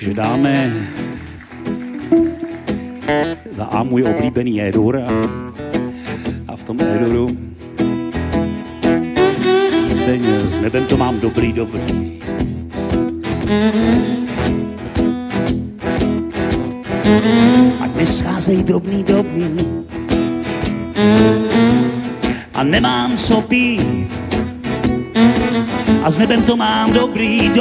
Takže dáme za A můj oblíbený Edur a v tom Eduru píseň S nebem to mám dobrý. Ať nescházejí drobný a nemám co pít a s nebem to mám dobrý.